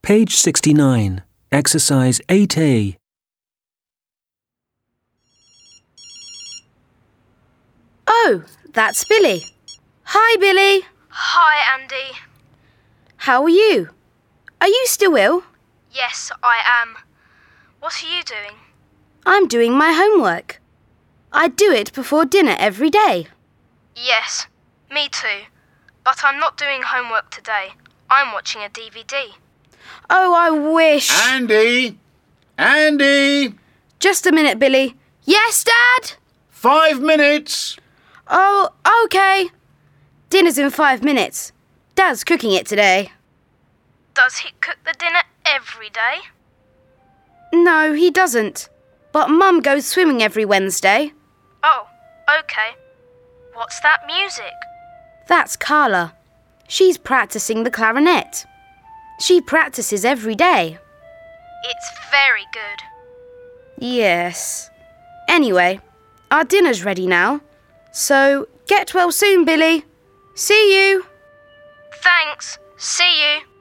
Page 69, Exercise 8A. Oh, that's Billy. Hi, Billy. Hi, Andy. How are you? Are you still ill? Yes, I am. What are you doing? I'm doing my homework. I do it before dinner every day. Yes, me too. But I'm not doing homework today. I'm watching a DVD. Oh, I wish. Andy! Andy! Just a minute, Billy. Yes, Dad? 5 minutes! Oh, OK. Dinner's in 5 minutes. Dad's cooking it today. Does he cook the dinner every day? No, he doesn't. But Mum goes swimming every Wednesday. Oh, OK. What's that music? That's Carla. She's practicing the clarinet. She practices every day. It's very good. Yes. Anyway, our dinner's ready now. So, get well soon, Billy. See you. Thanks. See you.